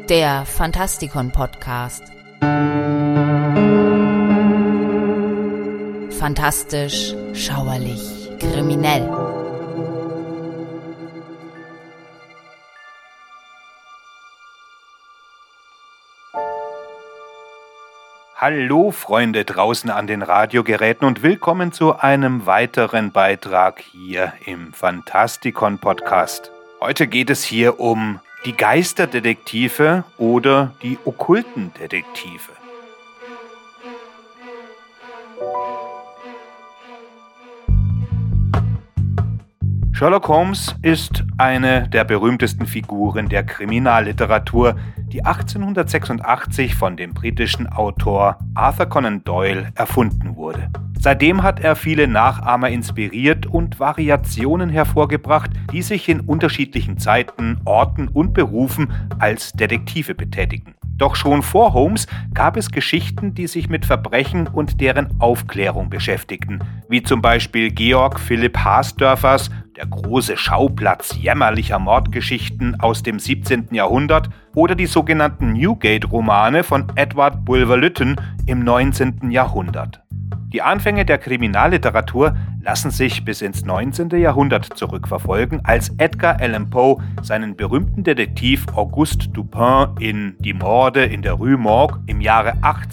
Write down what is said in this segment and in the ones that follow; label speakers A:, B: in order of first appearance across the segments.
A: Der Fantastikon-Podcast. Fantastisch, schauerlich, kriminell.
B: Hallo Freunde draußen an den Radiogeräten und willkommen zu einem weiteren Beitrag hier im Fantastikon-Podcast. Heute geht es hier um die Geisterdetektive oder die okkulten Detektive. Sherlock Holmes ist eine der berühmtesten Figuren der Kriminalliteratur, die 1886 von dem britischen Autor Arthur Conan Doyle erfunden wurde. Seitdem hat er viele Nachahmer inspiriert und Variationen hervorgebracht, die sich in unterschiedlichen Zeiten, Orten und Berufen als Detektive betätigen. Doch schon vor Holmes gab es Geschichten, die sich mit Verbrechen und deren Aufklärung beschäftigten, wie zum Beispiel Georg Philipp Harsdörfers Der große Schauplatz jämmerlicher Mordgeschichten aus dem 17. Jahrhundert oder die sogenannten Newgate-Romane von Edward Bulwer-Lytton im 19. Jahrhundert. Die Anfänge der Kriminalliteratur lassen sich bis ins 19. Jahrhundert zurückverfolgen, als Edgar Allan Poe seinen berühmten Detektiv Auguste Dupin in Die Morde in der Rue Morgue im Jahre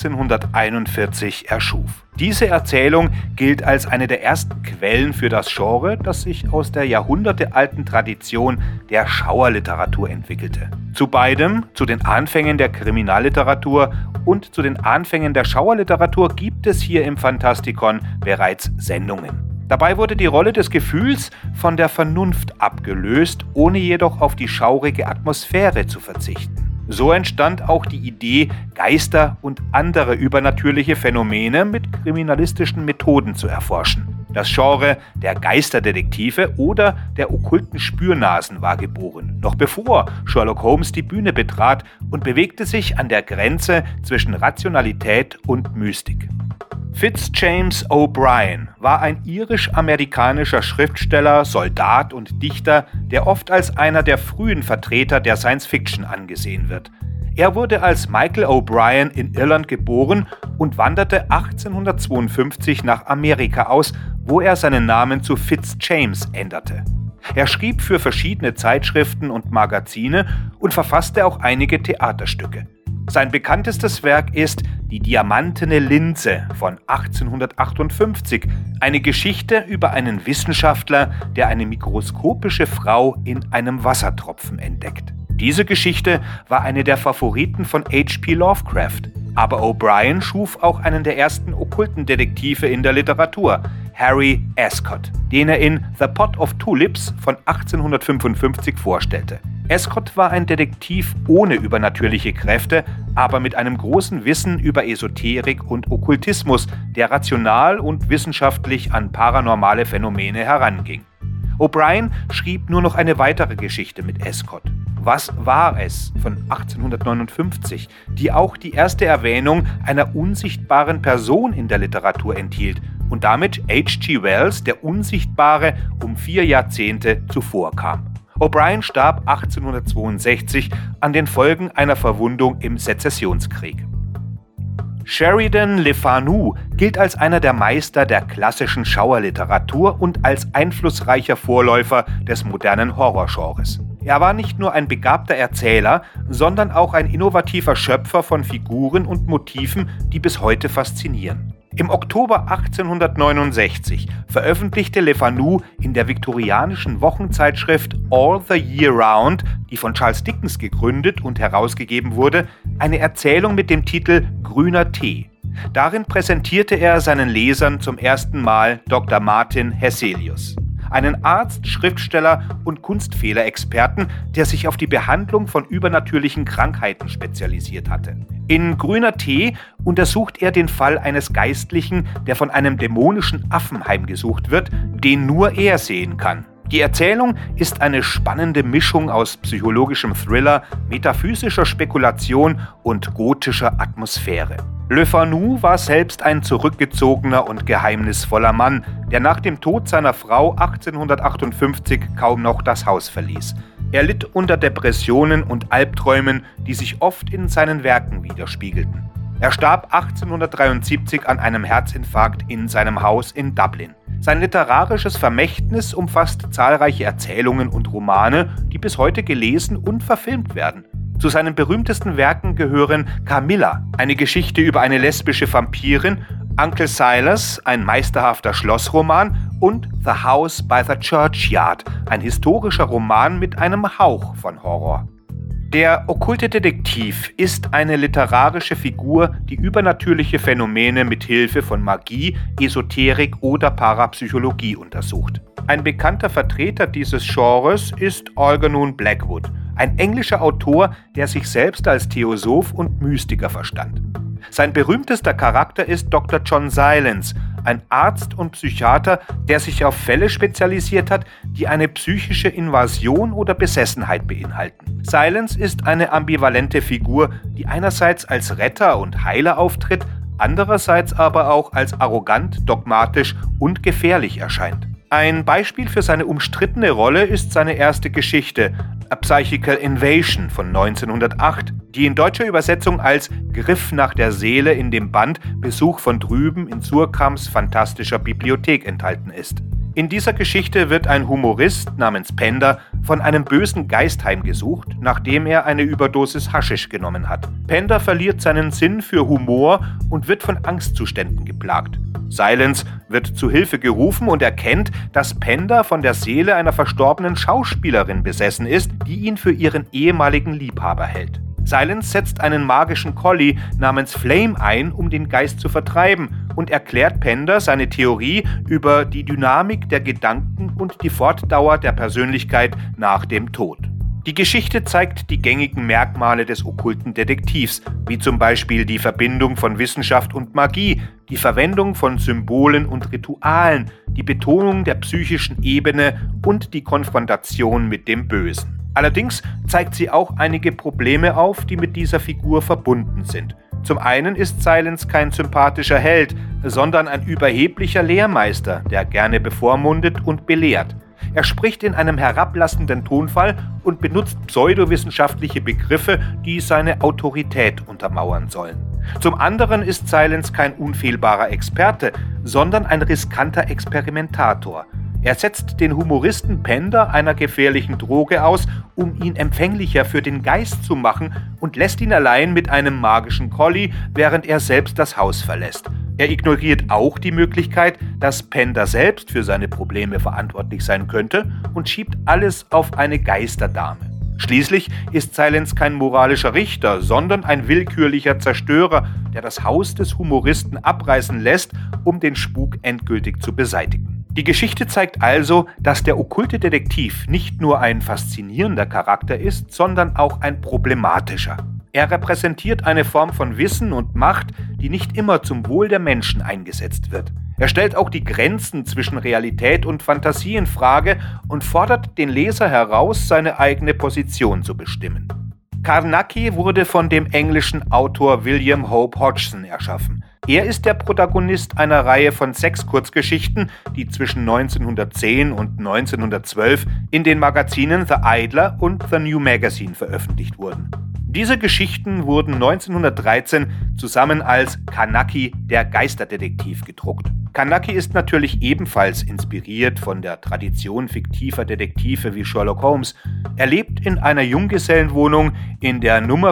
B: 1841 erschuf. Diese Erzählung gilt als eine der ersten Quellen für das Genre, das sich aus der jahrhundertealten Tradition der Schauerliteratur entwickelte. Zu beidem, zu den Anfängen der Kriminalliteratur und zu den Anfängen der Schauerliteratur, gibt es hier im Fantastikon bereits Sendungen. Dabei wurde die Rolle des Gefühls von der Vernunft abgelöst, ohne jedoch auf die schaurige Atmosphäre zu verzichten. So entstand auch die Idee, Geister und andere übernatürliche Phänomene mit kriminalistischen Methoden zu erforschen. Das Genre der Geisterdetektive oder der okkulten Spürnasen war geboren, noch bevor Sherlock Holmes die Bühne betrat und bewegte sich an der Grenze zwischen Rationalität und Mystik. Fitzjames O'Brien war ein irisch-amerikanischer Schriftsteller, Soldat und Dichter, der oft als einer der frühen Vertreter der Science-Fiction angesehen wird. Er wurde als Michael O'Brien in Irland geboren und wanderte 1852 nach Amerika aus, wo er seinen Namen zu Fitzjames änderte. Er schrieb für verschiedene Zeitschriften und Magazine und verfasste auch einige Theaterstücke. Sein bekanntestes Werk ist Die diamantene Linse von 1858, eine Geschichte über einen Wissenschaftler, der eine mikroskopische Frau in einem Wassertropfen entdeckt. Diese Geschichte war eine der Favoriten von H.P. Lovecraft. Aber O'Brien schuf auch einen der ersten okkulten Detektive in der Literatur, Harry Ascot, den er in The Pot of Tulips von 1855 vorstellte. Ascot war ein Detektiv ohne übernatürliche Kräfte, aber mit einem großen Wissen über Esoterik und Okkultismus, der rational und wissenschaftlich an paranormale Phänomene heranging. O'Brien schrieb nur noch eine weitere Geschichte mit Ascot. Was war es von 1859, die auch die erste Erwähnung einer unsichtbaren Person in der Literatur enthielt und damit H.G. Wells, der Unsichtbare, um 4 Jahrzehnte zuvor kam. O'Brien starb 1862 an den Folgen einer Verwundung im Sezessionskrieg. Sheridan Le Fanu gilt als einer der Meister der klassischen Schauerliteratur und als einflussreicher Vorläufer des modernen Horrorgenres. Er war nicht nur ein begabter Erzähler, sondern auch ein innovativer Schöpfer von Figuren und Motiven, die bis heute faszinieren. Im Oktober 1869 veröffentlichte Le Fanu in der viktorianischen Wochenzeitschrift All the Year Round, die von Charles Dickens gegründet und herausgegeben wurde, eine Erzählung mit dem Titel Grüner Tee. Darin präsentierte er seinen Lesern zum ersten Mal Dr. Martin Hesselius, einen Arzt, Schriftsteller und Kunstfehlerexperten, der sich auf die Behandlung von übernatürlichen Krankheiten spezialisiert hatte. In Grüner Tee untersucht er den Fall eines Geistlichen, der von einem dämonischen Affen heimgesucht wird, den nur er sehen kann. Die Erzählung ist eine spannende Mischung aus psychologischem Thriller, metaphysischer Spekulation und gotischer Atmosphäre. Le Fanu war selbst ein zurückgezogener und geheimnisvoller Mann, der nach dem Tod seiner Frau 1858 kaum noch das Haus verließ. Er litt unter Depressionen und Albträumen, die sich oft in seinen Werken widerspiegelten. Er starb 1873 an einem Herzinfarkt in seinem Haus in Dublin. Sein literarisches Vermächtnis umfasst zahlreiche Erzählungen und Romane, die bis heute gelesen und verfilmt werden. Zu seinen berühmtesten Werken gehören Camilla, eine Geschichte über eine lesbische Vampirin, Uncle Silas, ein meisterhafter Schlossroman und The House by the Churchyard, ein historischer Roman mit einem Hauch von Horror. Der okkulte Detektiv ist eine literarische Figur, die übernatürliche Phänomene mit Hilfe von Magie, Esoterik oder Parapsychologie untersucht. Ein bekannter Vertreter dieses Genres ist Algernon Blackwood, ein englischer Autor, der sich selbst als Theosoph und Mystiker verstand. Sein berühmtester Charakter ist Dr. John Silence, ein Arzt und Psychiater, der sich auf Fälle spezialisiert hat, die eine psychische Invasion oder Besessenheit beinhalten. Silence ist eine ambivalente Figur, die einerseits als Retter und Heiler auftritt, andererseits aber auch als arrogant, dogmatisch und gefährlich erscheint. Ein Beispiel für seine umstrittene Rolle ist seine erste Geschichte, A Psychical Invasion von 1908, die in deutscher Übersetzung als Griff nach der Seele in dem Band Besuch von drüben in Surkamps fantastischer Bibliothek enthalten ist. In dieser Geschichte wird ein Humorist namens Pender von einem bösen Geist heimgesucht, nachdem er eine Überdosis Haschisch genommen hat. Pender verliert seinen Sinn für Humor und wird von Angstzuständen geplagt. Silence wird zu Hilfe gerufen und erkennt, dass Pender von der Seele einer verstorbenen Schauspielerin besessen ist, die ihn für ihren ehemaligen Liebhaber hält. Silence setzt einen magischen Collie namens Flame ein, um den Geist zu vertreiben, und erklärt Pender seine Theorie über die Dynamik der Gedanken und die Fortdauer der Persönlichkeit nach dem Tod. Die Geschichte zeigt die gängigen Merkmale des okkulten Detektivs, wie zum Beispiel die Verbindung von Wissenschaft und Magie, die Verwendung von Symbolen und Ritualen, die Betonung der psychischen Ebene und die Konfrontation mit dem Bösen. Allerdings zeigt sie auch einige Probleme auf, die mit dieser Figur verbunden sind. Zum einen ist Silence kein sympathischer Held, sondern ein überheblicher Lehrmeister, der gerne bevormundet und belehrt. Er spricht in einem herablassenden Tonfall und benutzt pseudowissenschaftliche Begriffe, die seine Autorität untermauern sollen. Zum anderen ist Silence kein unfehlbarer Experte, sondern ein riskanter Experimentator. Er setzt den Humoristen Pender einer gefährlichen Droge aus, um ihn empfänglicher für den Geist zu machen, und lässt ihn allein mit einem magischen Collie, während er selbst das Haus verlässt. Er ignoriert auch die Möglichkeit, dass Pender selbst für seine Probleme verantwortlich sein könnte, und schiebt alles auf eine Geisterdame. Schließlich ist Silence kein moralischer Richter, sondern ein willkürlicher Zerstörer, der das Haus des Humoristen abreißen lässt, um den Spuk endgültig zu beseitigen. Die Geschichte zeigt also, dass der okkulte Detektiv nicht nur ein faszinierender Charakter ist, sondern auch ein problematischer. Er repräsentiert eine Form von Wissen und Macht, die nicht immer zum Wohl der Menschen eingesetzt wird. Er stellt auch die Grenzen zwischen Realität und Fantasie in Frage und fordert den Leser heraus, seine eigene Position zu bestimmen. Carnacki wurde von dem englischen Autor William Hope Hodgson erschaffen. Er ist der Protagonist einer Reihe von 6 Kurzgeschichten, die zwischen 1910 und 1912 in den Magazinen The Idler und The New Magazine veröffentlicht wurden. Diese Geschichten wurden 1913 zusammen als Carnacki, der Geisterdetektiv, gedruckt. Carnacki ist natürlich ebenfalls inspiriert von der Tradition fiktiver Detektive wie Sherlock Holmes. Er lebt in einer Junggesellenwohnung in der Nummer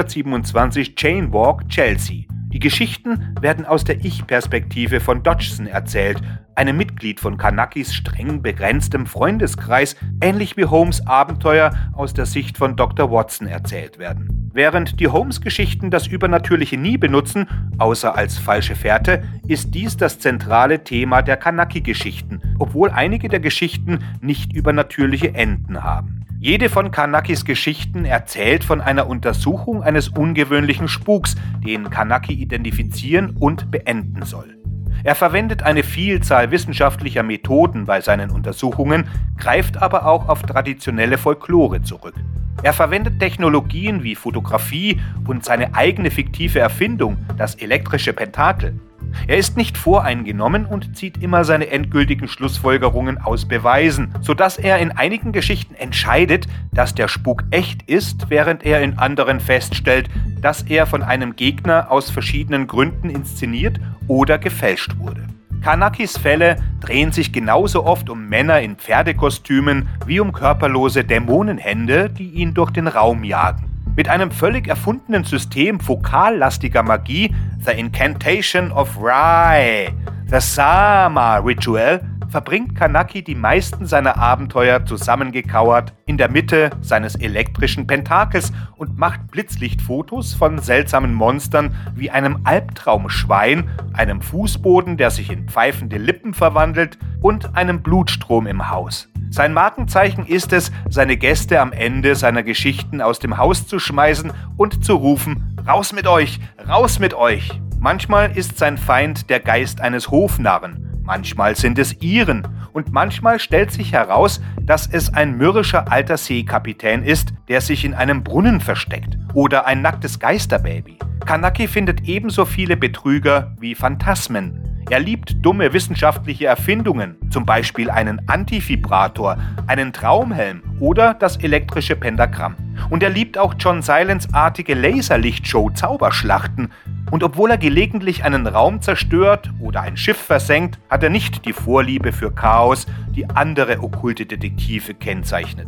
B: 427 Chain Walk, Chelsea. Die Geschichten werden aus der Ich-Perspektive von Dodgson erzählt, einem Mitglied von Carnackis streng begrenztem Freundeskreis, ähnlich wie Holmes' Abenteuer aus der Sicht von Dr. Watson erzählt werden. Während die Holmes-Geschichten das Übernatürliche nie benutzen, außer als falsche Fährte, ist dies das zentrale Thema der Carnacki-Geschichten, obwohl einige der Geschichten nicht übernatürliche Enden haben. Jede von Carnackis Geschichten erzählt von einer Untersuchung eines ungewöhnlichen Spuks, den Carnacki identifizieren und beenden soll. Er verwendet eine Vielzahl wissenschaftlicher Methoden bei seinen Untersuchungen, greift aber auch auf traditionelle Folklore zurück. Er verwendet Technologien wie Fotografie und seine eigene fiktive Erfindung, das elektrische Pentakel. Er ist nicht voreingenommen und zieht immer seine endgültigen Schlussfolgerungen aus Beweisen, sodass er in einigen Geschichten entscheidet, dass der Spuk echt ist, während er in anderen feststellt, dass er von einem Gegner aus verschiedenen Gründen inszeniert oder gefälscht wurde. Kanakis Fälle drehen sich genauso oft um Männer in Pferdekostümen wie um körperlose Dämonenhände, die ihn durch den Raum jagen. Mit einem völlig erfundenen System vokallastiger Magie, The Incantation of Rai, The Sama Ritual, verbringt Kanaki die meisten seiner Abenteuer zusammengekauert in der Mitte seines elektrischen Pentakels und macht Blitzlichtfotos von seltsamen Monstern wie einem Albtraumschwein, einem Fußboden, der sich in pfeifende Lippen verwandelt und einem Blutstrom im Haus. Sein Markenzeichen ist es, seine Gäste am Ende seiner Geschichten aus dem Haus zu schmeißen und zu rufen: Raus mit euch! Raus mit euch! Manchmal ist sein Feind der Geist eines Hofnarren, manchmal sind es Iren und manchmal stellt sich heraus, dass es ein mürrischer alter Seekapitän ist, der sich in einem Brunnen versteckt, oder ein nacktes Geisterbaby. Kanaki findet ebenso viele Betrüger wie Phantasmen. Er liebt dumme wissenschaftliche Erfindungen, zum Beispiel einen Antivibrator, einen Traumhelm oder das elektrische Pentagramm. Und er liebt auch John Silence-artige Laserlichtshow-Zauberschlachten. Und obwohl er gelegentlich einen Raum zerstört oder ein Schiff versenkt, hat er nicht die Vorliebe für Chaos, die andere okkulte Detektive kennzeichnet.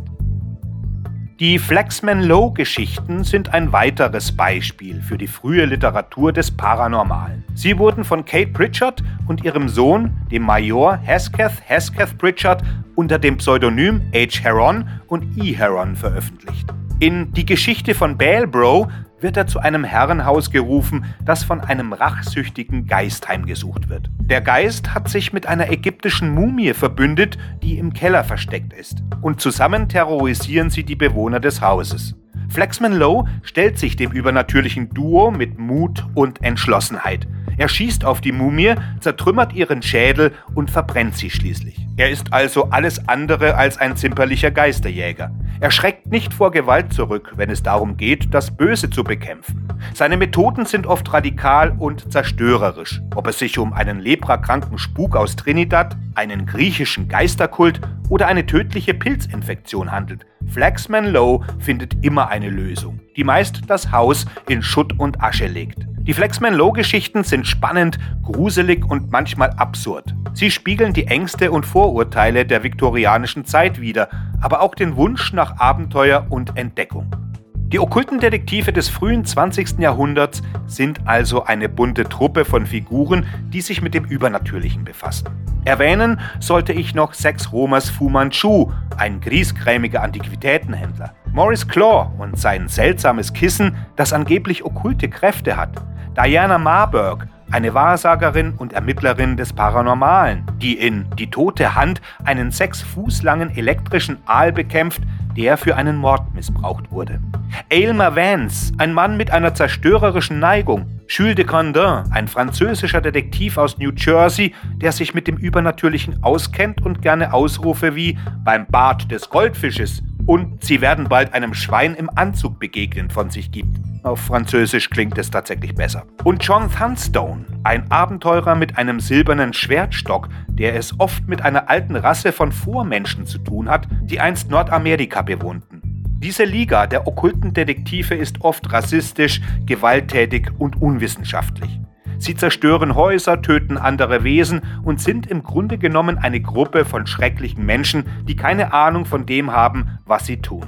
B: Die Flaxman-Lowe-Geschichten sind ein weiteres Beispiel für die frühe Literatur des Paranormalen. Sie wurden von Kate Pritchard und ihrem Sohn, dem Major Hesketh Pritchard, unter dem Pseudonym H. Heron und E. Heron veröffentlicht. In Die Geschichte von Balebro wird er zu einem Herrenhaus gerufen, das von einem rachsüchtigen Geist heimgesucht wird. Der Geist hat sich mit einer ägyptischen Mumie verbündet, die im Keller versteckt ist. Und zusammen terrorisieren sie die Bewohner des Hauses. Flaxman Lowe stellt sich dem übernatürlichen Duo mit Mut und Entschlossenheit. Er schießt auf die Mumie, zertrümmert ihren Schädel und verbrennt sie schließlich. Er ist also alles andere als ein zimperlicher Geisterjäger. Er schreckt nicht vor Gewalt zurück, wenn es darum geht, das Böse zu bekämpfen. Seine Methoden sind oft radikal und zerstörerisch. Ob es sich um einen leprakranken Spuk aus Trinidad, einen griechischen Geisterkult oder eine tödliche Pilzinfektion handelt. Flaxman Lowe findet immer eine Lösung, die meist das Haus in Schutt und Asche legt. Die Flaxman Lowe-Geschichten sind spannend, gruselig und manchmal absurd. Sie spiegeln die Ängste und Vorurteile der viktorianischen Zeit wider, aber auch den Wunsch nach Abenteuer und Entdeckung. Die okkulten Detektive des frühen 20. Jahrhunderts sind also eine bunte Truppe von Figuren, die sich mit dem Übernatürlichen befassen. Erwähnen sollte ich noch Sex Romers Fu Manchu, ein griesgrämiger Antiquitätenhändler, Maurice Claw und sein seltsames Kissen, das angeblich okkulte Kräfte hat, Diana Marburg, eine Wahrsagerin und Ermittlerin des Paranormalen, die in Die tote Hand einen 6 Fuß langen elektrischen Aal bekämpft, der für einen Mord missbraucht wurde. Aylmer Vance, ein Mann mit einer zerstörerischen Neigung. Jules de Grandin, ein französischer Detektiv aus New Jersey, der sich mit dem Übernatürlichen auskennt und gerne Ausrufe wie „beim Bart des Goldfisches" und „sie werden bald einem Schwein im Anzug begegnen" von sich gibt. Auf Französisch klingt es tatsächlich besser. Und John Thunstone, ein Abenteurer mit einem silbernen Schwertstock, der es oft mit einer alten Rasse von Vormenschen zu tun hat, die einst Nordamerika bewohnten. Diese Liga der okkulten Detektive ist oft rassistisch, gewalttätig und unwissenschaftlich. Sie zerstören Häuser, töten andere Wesen und sind im Grunde genommen eine Gruppe von schrecklichen Menschen, die keine Ahnung von dem haben, was sie tun.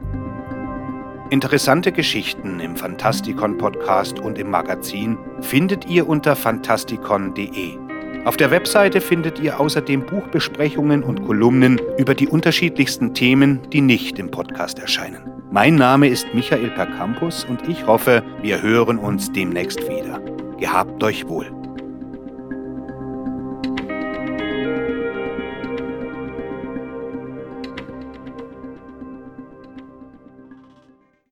B: Interessante Geschichten im Fantastikon-Podcast und im Magazin findet ihr unter fantastikon.de. Auf der Webseite findet ihr außerdem Buchbesprechungen und Kolumnen über die unterschiedlichsten Themen, die nicht im Podcast erscheinen. Mein Name ist Michael Percampus und ich hoffe, wir hören uns demnächst wieder. Gehabt euch wohl.